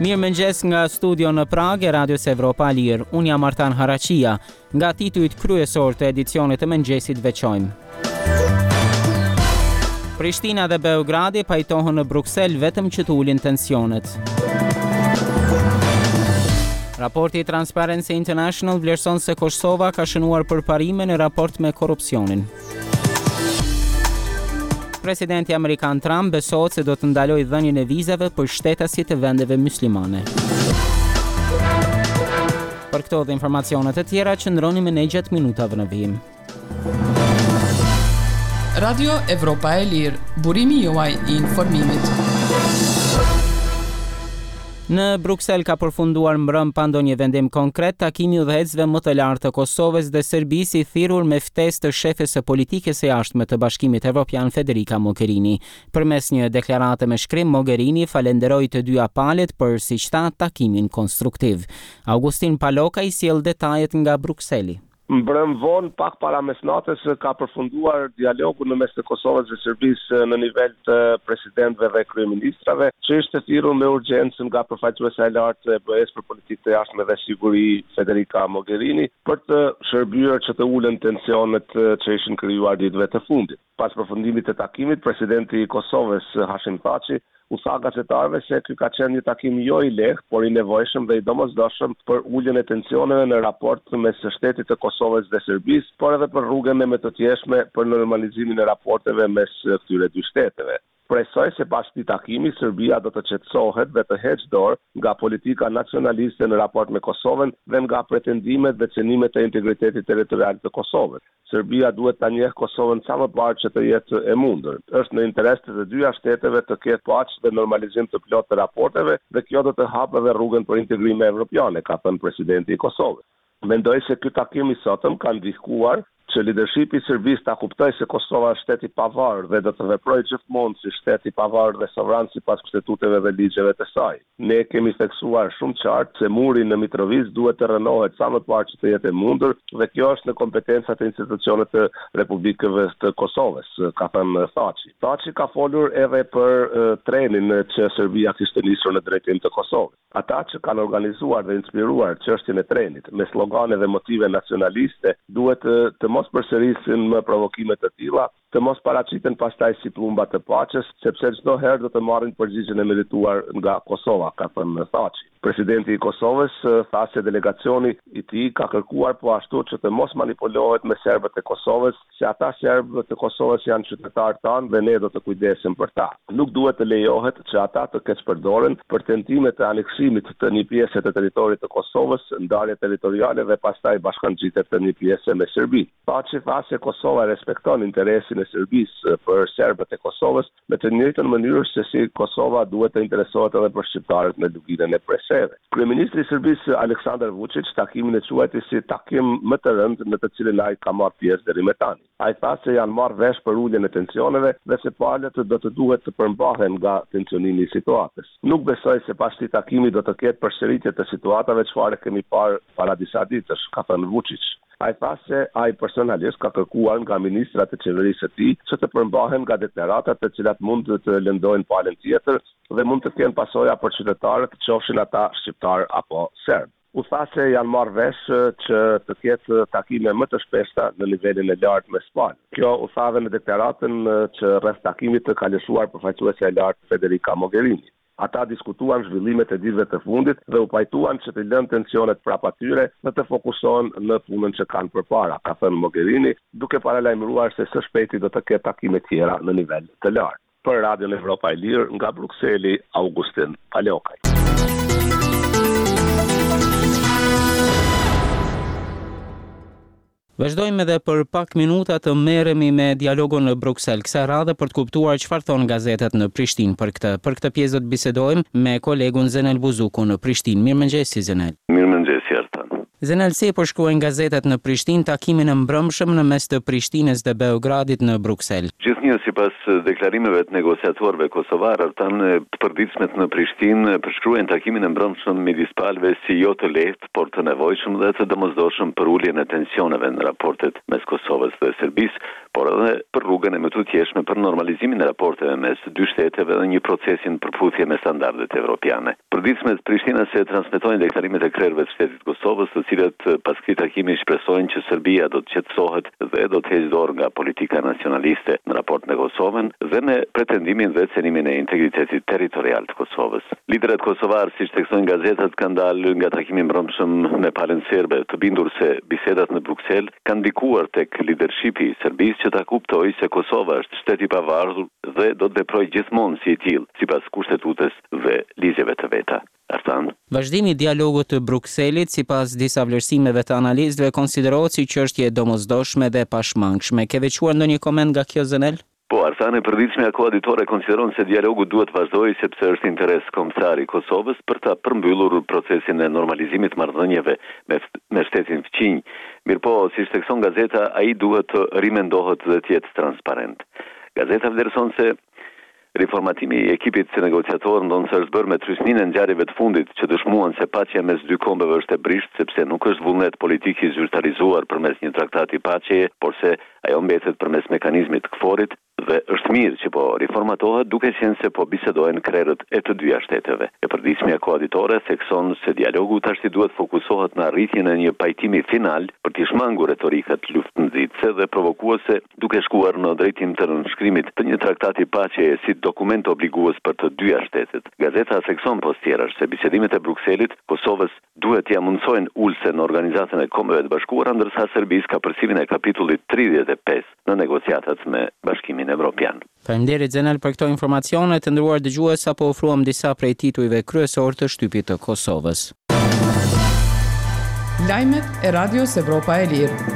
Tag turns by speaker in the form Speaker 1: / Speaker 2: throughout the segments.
Speaker 1: Mirëmëngjes nga studio në Prag e Radios Evropa Lir. Unë jam Artan Haraqia. Nga titujt kryesor të edicionit të mëngjesit veçojmë. Prishtina dhe Beogradi pajtohen në Bruksel vetëm që të ulin tensionet. Raporti Transparency International vlerëson se Kosova ka shënuar përparime në raport me korrupsionin. Presidenti Amerikan Trump besohet se do të ndalojë dhënien e vizave për shtetasit të vendeve myslimane. Për këto dhe informacionet e tjera, qëndroni me ne gjatë minutave në vijim.
Speaker 2: Radio Evropa e Lirë, burimi juaj I informimit.
Speaker 1: Në Bruksel ka përfunduar mbrëm pa ndonjë vendim konkret takimi I udhëheqësve më të lartë të Kosovës dhe Serbisë I thirrur me ftesë të shefes së politikës së jashtme të Bashkimit Evropian Federica Mogherini. Përmes një deklarate me shkrim, Mogherini falenderoi të dyja palët për siç tha takimin konstruktiv. Augustin Paloka I sjell detajet nga Brukseli.
Speaker 3: Mbrëm vonë, pak para mesnatës, ka përfunduar dialogu në mes të Kosovës dhe Serbisë në nivel të presidentëve dhe kryeministrave, që ishte thirrur me urgjencë nga përfaqësuesja e lartë e BE-s për politikë të jashtme dhe siguri Federica Mogherini për të shërbyer që të ulen tensionet që ishin krijuar ditëve të fundit. Pas përfundimit të takimit, presidenti I Kosovës Hashim Thaçi u tha gazetarëve se ky ka qenë një takim jo I lehtë, por I nevojshëm dhe I domosdoshëm për uljen e tensioneve në raport mes shtetit të Kosovës dhe Serbisë, por edhe për rrugën e mëtojtjeshme për normalizimin e raporteve mes këtyre dy shteteve. Presoj se pas këtij takimi Serbia do të qetësohet dhe të heqë dorë nga politika nacionaliste në raport me Kosovën dhe nga pretendimet dhe cënimet e integritetit territorial të Kosovës. Serbia duhet ta njeh Kosovën sa më parë që të jetë e mundur. Është në interes të dyja shteteve të ketë paqe dhe normalizim të plotë të raporteve dhe kjo do të hapë edhe rrugën për integrim evropiane, ka thënë presidenti I Kosovës. Mendoj se ky takim I sotëm ka ndihkuar që leadershipi I Serbisë ta kuptojë se Kosova është shtet I pavarur dhe do të veprojë gjithmonë si shtet I pavarur dhe sovran sipas kushtetuteve dhe ligjeve të saj. Ne kemi theksuar shumë qartë se muri në Mitrovic duhet të rënohet sa më parë që të jetë e mundur dhe kjo është në kompetencat e institucioneve të Republikave të Kosovës, ka thënë Thaçi. Thaçi ka folur edhe për trenin që Serbia kishte nisur në drejtim të Kosovës. Ata që kanë organizuar dhe inspiruar çështjen e trenit me slogane dhe motive nacionaliste duhet të mos përsërisin më provokime të tilla, të mos paraqiten pastaj si plumba të paqes, sepse çdo herë do të marrin përgjigjen e merituar nga Kosova, ka thënë Thaçi. Presidenti I Kosovës tha se delegacioni I tij ka kërkuar po ashtu që të mos manipulohet me serbët e Kosovës, se ata serbët e Kosovës janë qytetarë tanë dhe ne do të kujdesim për ta. Nuk duhet të lejohet që ata të keqpërdoren për tentime të aneksimit të një pjese të territorit të Kosovës, ndarje territoriale dhe pastaj bashkangjitet të një pjese me Serbi. Thaçi tha se Kosova respekton interesin e Serbisë për serbët e Kosovës me të njëjtën mënyrë se si Kosova duhet të interesohet edhe për shqiptarët në luginën e preseve. Kryeministri I Serbisë Aleksandar Vučić takimin e quajti si takim më të rëndë në të cilin ai ka marrë pjesë deri më tani. Ai tha se janë marrë vesh për uljen e tensioneve dhe se palët do të duhet të përmbahen nga tensionimi I situatës. Nuk besoj se pas këtij takimi do të ketë përsëritje të situatave çfarë kemi parë para disa ditësh, ka thënë Vučić. Ai tha se ai personalisht ka kërkuar nga ministrat e qeverisë së tij që të përmbahen nga deklaratat të cilat mund të lëndojnë palën tjetër dhe mund të kenë pasoja për qytetarët, qofshin ata shqiptar apo serb. U tha se janë marrë vesh që të ketë takime më të shpeshta në nivelin e lartë me Spanjën. Kjo u tha edhe në deklaratën që rreth takimit të ka lëshuar përfaqësuesja e lartë Federica Mogherini. Ata diskutuan zhvillimet e ditëve të fundit dhe u pajtuan që të lënë tensionet prapa tyre dhe të fokusohen në punën që kanë përpara, ka thënë Mogherini, duke paralajmëruar se së shpejti do të ketë takime tjera në nivel të lartë. Për Radion Evropa e Lirë, nga Brukseli, Augustin Palokaj.
Speaker 1: Vazhdojmë edhe për pak minuta të merremi me dialogun në Bruksel. Kësaj radhe për të kuptuar çfarë thon gazetat në Prishtinë për këtë. Për këtë pjesë do të bisedojmë me kolegun Zenel Buzuku në Prishtinë. Mirëmëngjes Zenel.
Speaker 4: Mirëmëngjes Artan.
Speaker 1: Zenel, si përshkruajnë gazetat në Prishtinë takimin e mbrëmshëm në mes të Prishtinës dhe Beogradit në Bruksel?
Speaker 4: Gjithnjë sipas deklarimeve të negociatorëve kosovar, të përditshmet në Prishtinë përshkruajnë takimin e mbrëmshëm midis palëve si jo të lehtë, por të nevojshëm dhe të domosdoshëm për uljen e tensioneve në raportet mes Kosovës dhe Serbisë, por edhe për rrugën rrugën e më të thjeshme për normalizimin e raporteve mes dy shteteve dhe një procesin përputhje me standardet evropiane. Përditshmet Prishtinës se transmetojnë deklarimet e krerëve të shtetit Kosovës, të cilët pas këtij takimi shpresojnë që Serbia do të qetësohet dhe do të heqë dorë nga politika nacionaliste në raport me Kosovën dhe me pretendimin dhe cenimin e integritetit territorial të Kosovës. Liderët kosovar, siç tekstojnë gazetat, kanë dalë nga takimi mbrëmshëm me palën serbe, të bindur se bisedat në Bruksel kanë ndikuar tek lidershipi i Serbisë që ta kuptojë se Kosova është shtet i pavarur dhe do të veprojë gjithmonë si i tillë, sipas kushtetutës dhe ligjeve të veta.
Speaker 1: Vazhdimi i dialogut të Brukselit, sipas disa vlerësimeve të analistëve, konsiderohet si çështje e domosdoshme dhe pashmangshme. Ke veçuar ndonjë koment nga kjo, Zenel?
Speaker 4: Po, Arsane, përditshmja koaditore konsideron se dialogu duhet vazhdojë sepse është interes kombëtar i Kosovës për ta përmbyllur procesin e normalizimit marrëdhënieve me shtetin fqinj. Mirëpo, siç thekson gazeta, ai duhet të rimendohet dhe të jetë transparent. Gazeta vlerëson se riformatimi i ekipit si negociator ndonë se është bërë me trysninë e ngjarjeve të fundit që dëshmuan se paqja mes dy kombeve është e brisht sepse nuk është vullnet politik i zyrtarizuar përmes një traktati paqeje, por se ajo mbetet përmes mekanizmit të KFOR-it dhe është mirë që po riformatohet duke qenë se po bisedojnë krerët e të dyja shteteve. E përditshmja koaditore thekson se dialogu tash duhet fokusohet në arritjen e një pajtimi final për të shmangur retorikat luftënxitëse dhe provokuese duke shkuar në drejtim të nënshkrimit të një traktati paqeje si dokument obligues për të dyja shtetet. Gazeta thekson postjerash se bisedimet e Brukselit Kosovës duhet t'ia mundsojnë ulse në Organizatën e Kombeve të Bashkuara, ndërsa Serbisë ka përsimin e kapitullit 35 në negociatat me Bashkimin Evropian.
Speaker 1: Faleminderit Zenel për këto informacione. Të nderuar dëgjues, sapo ofruam disa prej titujve kryesor të shtypit të Kosovës.
Speaker 2: Lajmet e Radios Evropa e Lirë.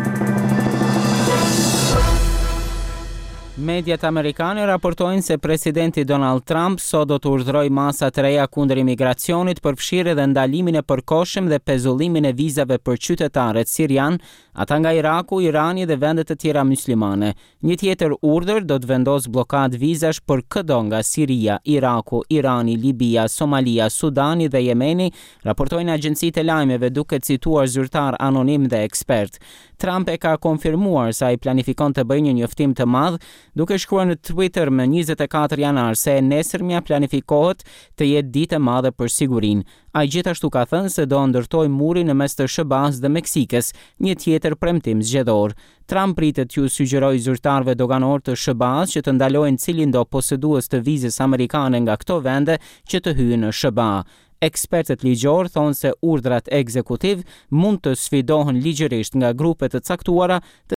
Speaker 1: Mediat amerikane raportojnë se presidenti Donald Trump sot do të urdhërojë masa të reja kundër imigracionit, përfshirë edhe ndalimin e përkohshëm dhe pezullimin e vizave për qytetarët sirian, ata nga Iraku, Irani dhe vendet të tjera muslimane. Një tjetër urdhër do të vendos blokadë vizash për çdo nga Siria, Iraku, Irani, Libia, Somalia, Sudani dhe Jemeni, raportojnë agjencitë e lajmeve duke cituar zyrtar anonim dhe ekspert. Trump e ka konfirmuar se ai planifikon të bëjë një njoftim të madh, duke shkruar në Twitter më 24 janar se e nesërmja planifikohet të jetë ditë e madhe për sigurinë. Ai gjithashtu ka thënë se do ndërtojë murin në mes të SBA-s dhe Meksikës, një tjetër premtim zgjedhor. Trump pritet t'ju sugjerojë zyrtarëve doganor të SBA-s që të ndalojnë cilindo posedues të vizës amerikane nga këto vende që të hyjnë në SBA. Ekspertët ligjor thonë se urdhrat ekzekutiv mund të sfidohen ligjërisht nga grupe të caktuara,